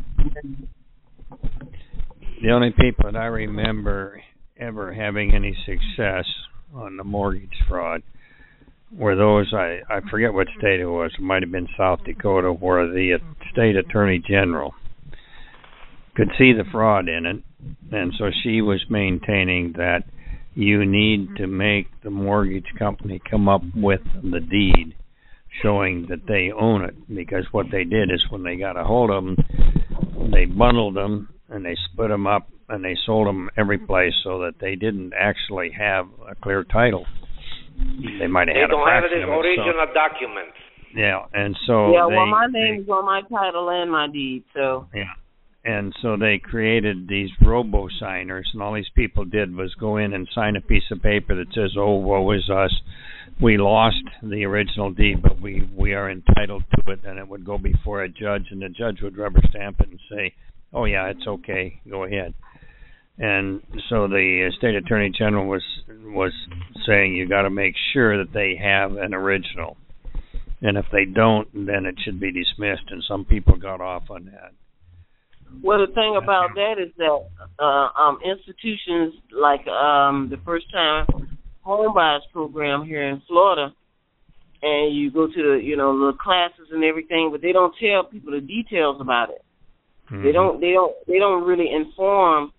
the only people that I remember ever having any success on the mortgage fraud were those, I, I forget what state it was, it might have been South Dakota, where the state attorney general could see the fraud in it, and so she was maintaining that you need to make the mortgage company come up with the deed showing that they own it, because what they did is when they got a hold of them, they bundled them and they split them up and they sold them every place so that they didn't actually have a clear title. They might have they had don't a have fraction it as of it, original so. documents. Yeah, and so yeah. they, Well, my name they, is on my title and my deed, so yeah, and so they created these robo signers, and all these people did was go in and sign a piece of paper that says, "Oh, woe is us, we lost the original deed, but we we are entitled to it," and it would go before a judge, and the judge would rubber stamp it and say, "Oh yeah, it's okay, go ahead." And so the state attorney general was was saying you got to make sure that they have an original, and if they don't, then it should be dismissed. And some people got off on that. Well, the thing about that is that uh, um, institutions like um, the First Time Home Buyers Program here in Florida, and you go to the you know the classes and everything, but they don't tell people the details about it. Mm-hmm. They don't they don't they don't really inform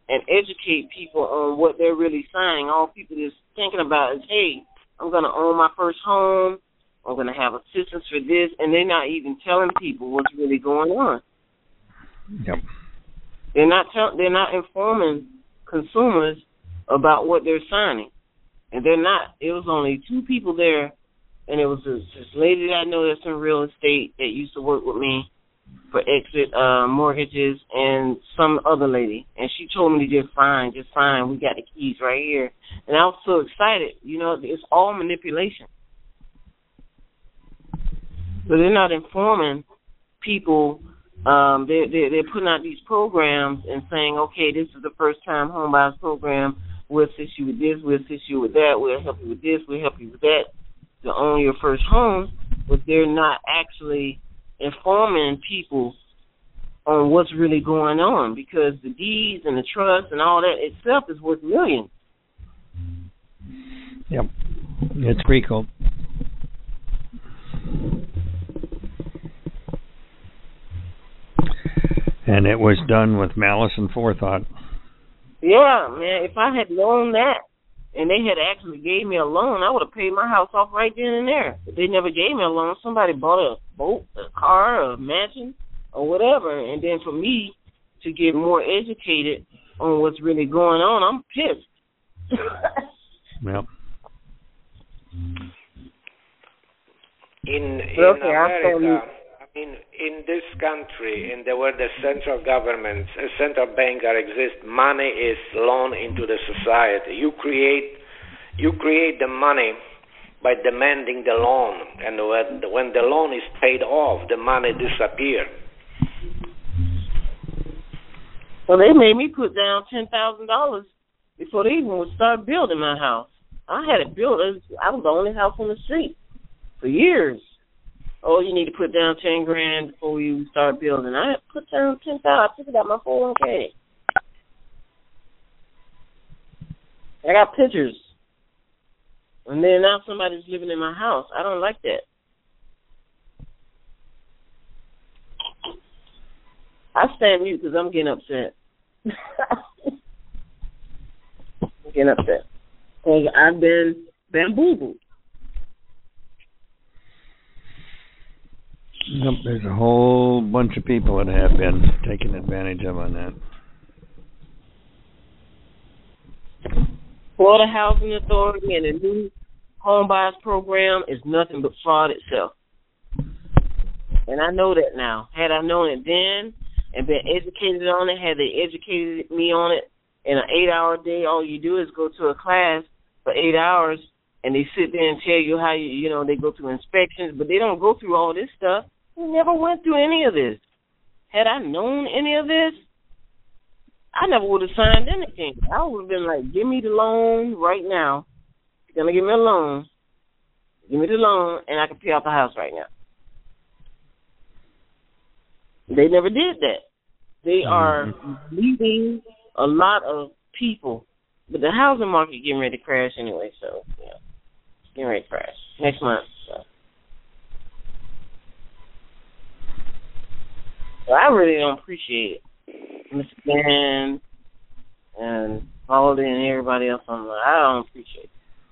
and educate people on what they're really signing. All people is thinking about is, hey, I'm going to own my first home. I'm going to have assistance for this, and they're not even telling people what's really going on. Yep. They're not tell- They're not informing consumers about what they're signing, and they're not. It was only two people there, and it was this, this lady that I know that's in real estate that used to work with me for Exit uh, Mortgages, and some other lady, and she told me to just fine, just fine. We got the keys right here, and I was so excited. You know, it's all manipulation. So they're not informing people. Um, they're, they're, they're putting out these programs and saying, okay, this is the first-time home buyers program. We'll assist you with this. We'll assist you with that. We'll help you with this. We'll help you with that to own your first home. But they're not actually informing people on what's really going on, because the deeds and the trust and all that itself is worth millions. Yep. It's RICO. And it was done with malice and forethought. Yeah, man. If I had known that and they had actually gave me a loan, I would have paid my house off right then and there. If they never gave me a loan, somebody bought a boat, a car, a mansion, or whatever. And then for me to get more educated on what's really going on, I'm pissed. Yep. In, in okay, America, I mean, in this country, in the where the central government, a central banker exists, money is loaned into the society. You create, you create the money by demanding the loan, and when, when the loan is paid off, the money disappears. Well, they made me put down ten thousand dollars before they even would start building my house. I had it built. I was the only house on the street for years. Oh, you need to put down ten grand before you start building. I had put down ten thousand. I took it out my four oh one k. I got pictures. And then now somebody's living in my house. I don't like that. I stand mute because I'm getting upset. I'm getting upset. Because I've been bamboozled. Yep, there's a whole bunch of people that have been taken advantage of on that. Florida Housing Authority and the new home buyers program is nothing but fraud itself. And I know that now. Had I known it then and been educated on it, had they educated me on it in an eight-hour day, all you do is go to a class for eight hours and they sit there and tell you how, you, you know, they go through inspections, but they don't go through all this stuff. We never went through any of this. Had I known any of this, I never would have signed anything. I would have been like, give me the loan right now. You're going to give me a loan. Give me the loan, and I can pay off the house right now. They never did that. They are leading a lot of people. But the housing market getting ready to crash anyway, so, yeah. It's getting ready to crash next month. So. So I really don't appreciate it. Mister Ben and Holiday and everybody else on the I don't appreciate it.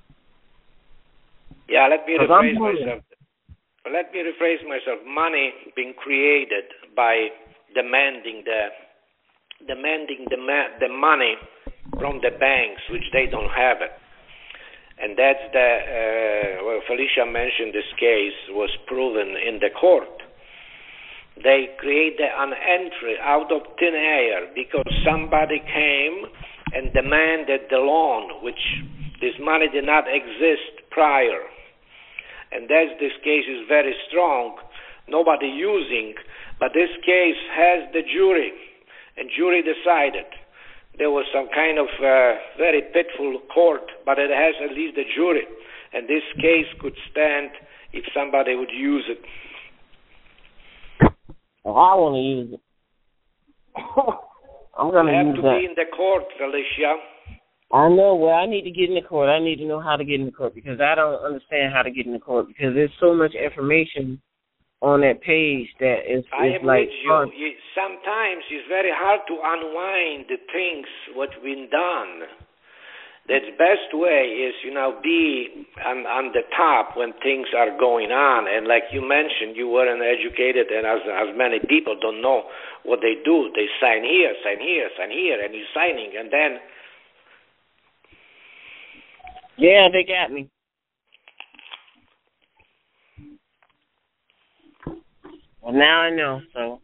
Yeah, let me rephrase myself. Let me rephrase myself. Money being created by demanding the demanding the ma- the money from the banks, which they don't have it, and that's the uh, well, Felicia mentioned this case was proven in the court. They created an entry out of thin air because somebody came and demanded the loan, which this money did not exist prior. And as this case is very strong, nobody using, but this case has the jury, and jury decided. There was some kind of uh, very pitiful court, but it has at least the jury, and this case could stand if somebody would use it. Well, I want to use it. I'm going to use have to that. be in the court, Felicia. I know. Well, I need to get in the court. I need to know how to get in the court because I don't understand how to get in the court because there's so much information on that page that is, I is am like with you. you. Sometimes it's very hard to unwind the things what's been done. The best way is, you know, be on, on the top when things are going on. And like you mentioned, you weren't educated, and as as many people don't know what they do. They sign here, sign here, sign here, and you're signing, and then. Yeah, they got me. Well, now I know. So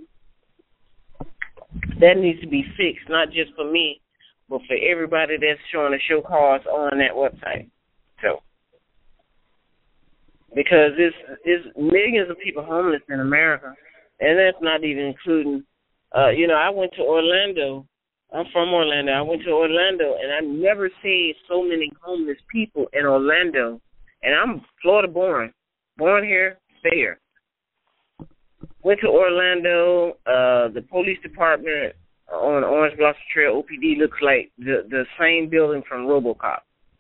that needs to be fixed, not just for me, but for everybody that's showing the show cause on that website. So, because there's, there's millions of people homeless in America, and that's not even including, uh, you know, I went to Orlando. I'm from Orlando. I went to Orlando, and I've never seen so many homeless people in Orlando. And I'm Florida born. Born here, stay here. Went to Orlando. Uh, the police department on Orange Blossom Trail, O P D, looks like the the same building from RoboCop.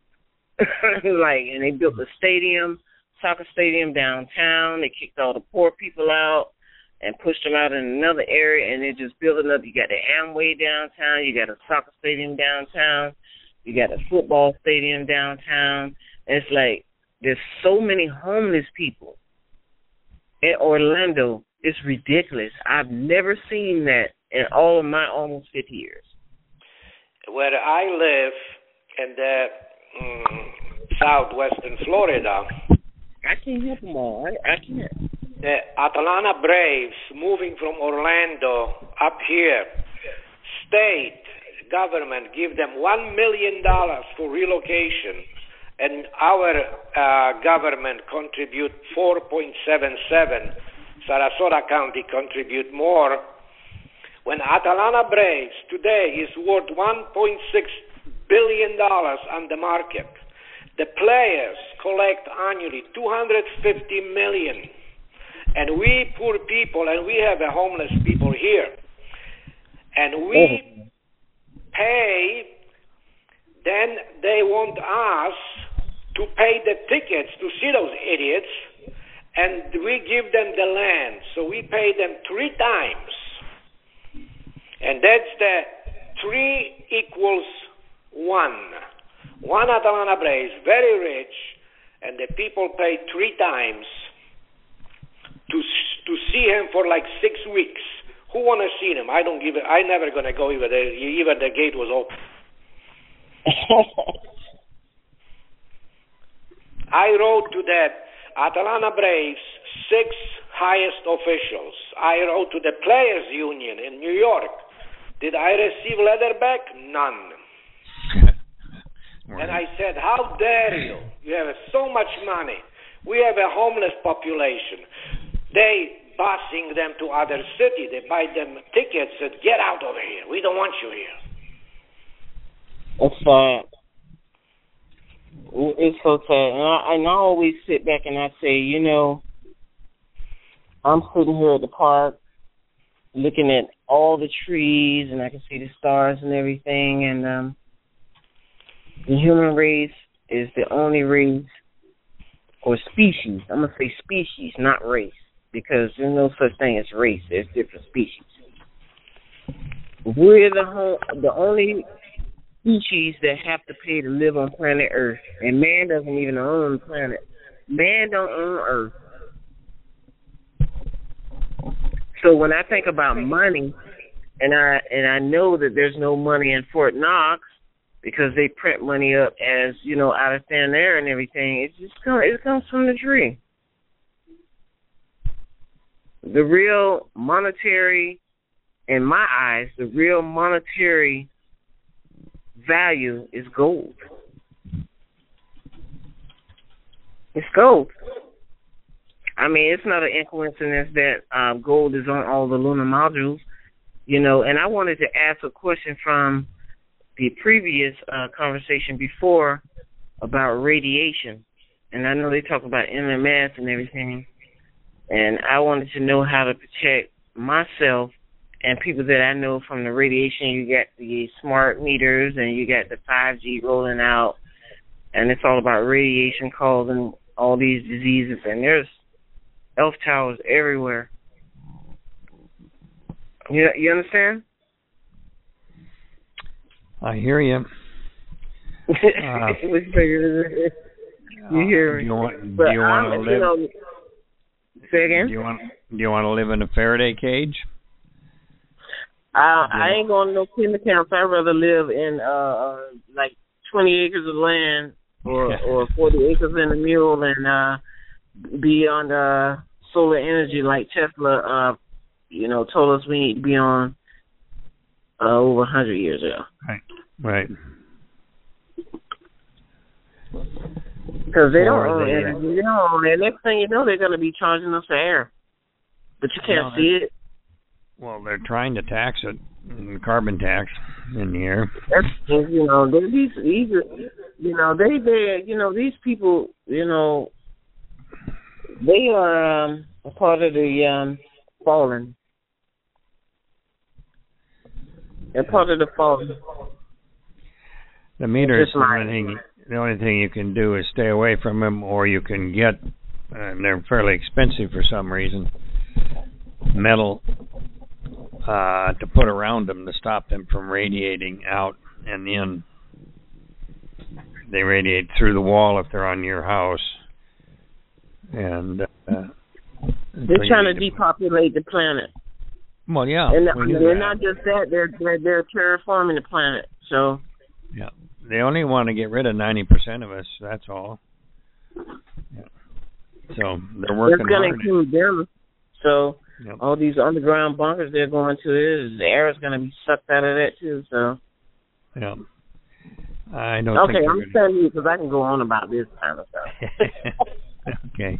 Like, and they built a stadium, soccer stadium downtown. They kicked all the poor people out and pushed them out in another area, and they're just building up. You got the Amway downtown. You got a soccer stadium downtown. You got a football stadium downtown. And it's like there's so many homeless people in Orlando. It's ridiculous. I've never seen that in all of my almost fifty years. Where I live in the um, southwestern Florida, I can't help them all. I, I can't. The Atlanta Braves moving from Orlando up here, state government give them one million dollars for relocation, and our uh, government contribute four point seven seven. Sarasota County contribute more. When Atlanta Braves today is worth one point six billion dollars on the market, the players collect annually two hundred fifty million dollars. And we poor people, and we have a homeless people here, and we pay, then they want us to pay the tickets to see those idiots, and we give them the land. So we pay them three times. And that's the three equals one. One Atlanta Braves, very rich, and the people pay three times to to see him for like six weeks. Who want to see him? I don't give it. I never gonna go even there. Even the gate was open. I wrote to the Atlanta Braves six highest officials. I wrote to the Players Union in New York. Did I receive letter back? None. And I said, how dare you? You have so much money. We have a homeless population. They busing them to other city. They buy them tickets and get out of here. We don't want you here. It's uh, it's so sad. And I, and I always sit back and I say, you know, I'm sitting here at the park looking at all the trees, and I can see the stars and everything, and um, the human race is the only race or species. I'm going to say species, not race, because there's no such thing as race. There's different species. We're the whole, the only species that have to pay to live on planet Earth, and man doesn't even own the planet. Man don't own Earth. So when I think about money, and I and I know that there's no money in Fort Knox because they print money up as, you know, out of thin air and everything, it just comes, it comes from the tree. The real monetary, in my eyes, the real monetary value is gold. It's gold. I mean, it's not an coincidence that uh, gold is on all the lunar modules, you know, and I wanted to ask a question from the previous uh, conversation before about radiation. And I know they talk about M M S and everything, and I wanted to know how to protect myself and people that I know from the radiation. You got the smart meters and you got the five G rolling out, and it's all about radiation causing all these diseases, and there's elf towers everywhere. You you understand? I hear you. Uh, you hear me? Do you want? Do but you want to live? You know, say again. Do you want? Do you want to live in a Faraday cage? Uh, I ain't going to no kingdom camps. I'd rather live in uh, uh like twenty acres of land or or forty acres in a mule and uh be on uh solar energy like Tesla uh you know told us we need to be on uh, over a hundred years ago. Right. Right. Because they don't own energy. They don't own it. Next thing you know, they're going to be charging us for air, but you can't no, see it. Well, they're trying to tax it, carbon tax in the air. That's, you know, they, these, these, you know, they, they, you know, these people, you know, they are um, a part of the um, fallen. They're part of the fallen. The meters, the only thing, the only thing you can do is stay away from them, or you can get, and they're fairly expensive for some reason, metal uh, to put around them to stop them from radiating out and in. They radiate through the wall if they're on your house. And uh, they're so trying to depopulate the planet. Well, yeah. And we they're that. not just that; they're, they're they're terraforming the planet. So. Yeah, they only want to get rid of ninety percent of us. That's all. Yeah. So they're working It's going to hard. include them. So yep. all these underground bunkers they're going to, is the air is going to be sucked out of that too. So. Yeah. I don't. Okay, think I'm gonna... telling you because I can go on about this kind of stuff. Okay.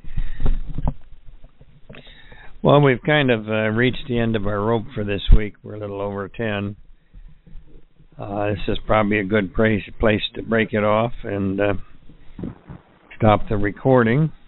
Well, we've kind of uh, reached the end of our rope for this week. We're a little over ten. Uh, this is probably a good place, place to break it off and uh, stop the recording.